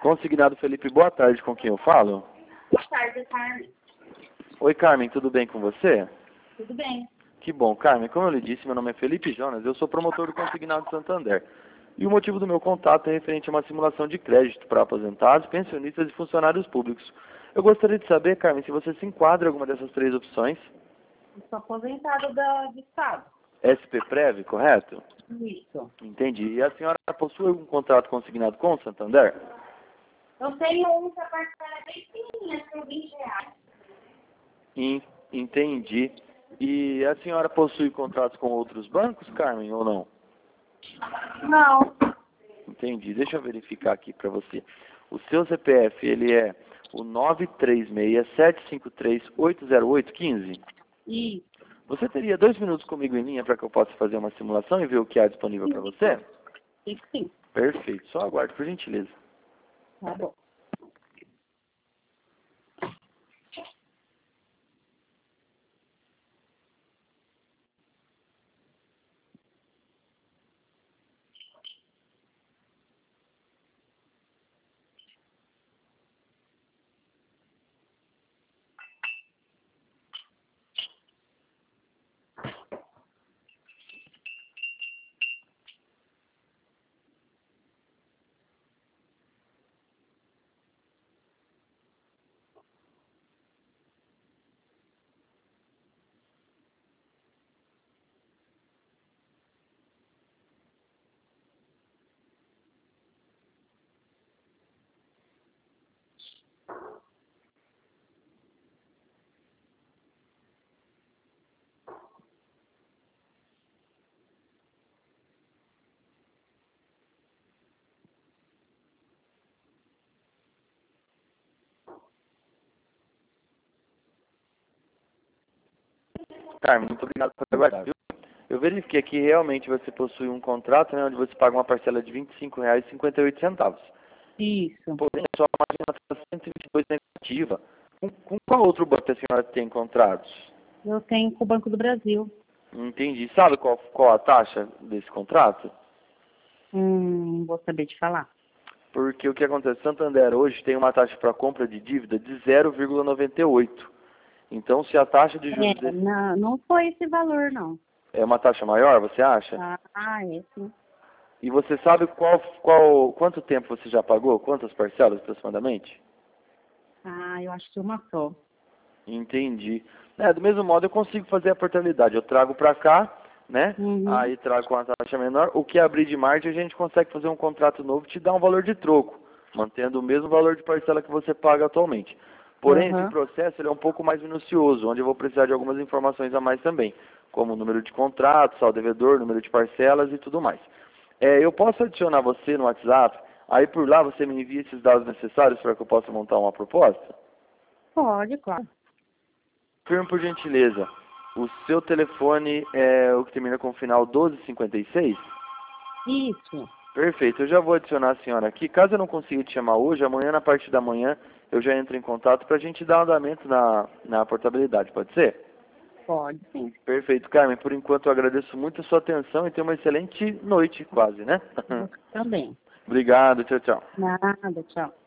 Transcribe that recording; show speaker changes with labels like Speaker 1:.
Speaker 1: Consignado Felipe, boa tarde, com quem eu falo?
Speaker 2: Boa tarde, Carmen.
Speaker 1: Oi, Carmen, tudo bem com você?
Speaker 2: Tudo bem?
Speaker 1: Que bom, Carmen, como eu lhe disse, meu nome é Felipe Jonas, eu sou promotor do Consignado Santander. E o motivo do meu contato é referente a uma simulação de crédito para aposentados, pensionistas e funcionários públicos. Eu gostaria de saber, Carmen, se você se enquadra em alguma dessas três opções.
Speaker 2: Eu sou aposentada do Estado.
Speaker 1: SP Prev, correto?
Speaker 2: Isso.
Speaker 1: Entendi. E a senhora possui algum contrato consignado com o Santander?
Speaker 2: Eu tenho um que a parcela é bem pequenininha, por R$ 20.
Speaker 1: Entendi. E a senhora possui contratos com outros bancos, Carmen, ou não?
Speaker 2: Não.
Speaker 1: Entendi. Deixa eu verificar aqui para você. O seu CPF, ele é o 936-753-80815?
Speaker 2: Isso.
Speaker 1: Você teria 2 minutos comigo em linha para que eu possa fazer uma simulação e ver o que há disponível para você?
Speaker 2: Sim.
Speaker 1: Perfeito. Só aguarde, por gentileza.
Speaker 2: Tá bom.
Speaker 1: Carmen, muito obrigado por aguardar, viu? Eu verifiquei aqui realmente você possui um contrato, né, onde você paga uma parcela de R$ 25,58.
Speaker 2: Isso.
Speaker 1: Porém, a sua margem está 122 negativa. Com qual outro banco a senhora tem contratos?
Speaker 2: Eu tenho com o Banco do Brasil.
Speaker 1: Entendi. Sabe qual a taxa desse contrato?
Speaker 2: Vou saber te falar.
Speaker 1: Porque o que acontece? Santander hoje tem uma taxa para compra de dívida de 0,98. Então, se a taxa de juros desse
Speaker 2: Não foi esse valor, não.
Speaker 1: é uma taxa maior, você acha?
Speaker 2: É sim.
Speaker 1: E você sabe quanto tempo você já pagou? Quantas parcelas aproximadamente?
Speaker 2: Eu acho que uma só.
Speaker 1: Entendi. Do mesmo modo eu consigo fazer a portabilidade. Eu trago para cá, né? Aí trago com a taxa menor. O que abrir de margem a gente consegue fazer um contrato novo e te dar um valor de troco, mantendo o mesmo valor de parcela que você paga atualmente. Porém, esse processo ele é um pouco mais minucioso, onde eu vou precisar de algumas informações a mais também, como o número de contratos, saldo devedor, número de parcelas e tudo mais. Eu posso adicionar você no WhatsApp, aí por lá você me envia esses dados necessários para que eu possa montar uma proposta?
Speaker 2: Pode, claro.
Speaker 1: Confirme por gentileza. O seu telefone é o que termina com o final 1256?
Speaker 2: Isso.
Speaker 1: Perfeito, eu já vou adicionar a senhora aqui. Caso eu não consiga te chamar hoje, amanhã, na parte da manhã, eu já entro em contato para a gente dar andamento na portabilidade, pode ser?
Speaker 2: Pode, sim.
Speaker 1: Perfeito, Carmen. Por enquanto eu agradeço muito a sua atenção e tenha uma excelente noite, quase, né?
Speaker 2: Você também.
Speaker 1: Obrigado, tchau, tchau.
Speaker 2: Nada, tchau.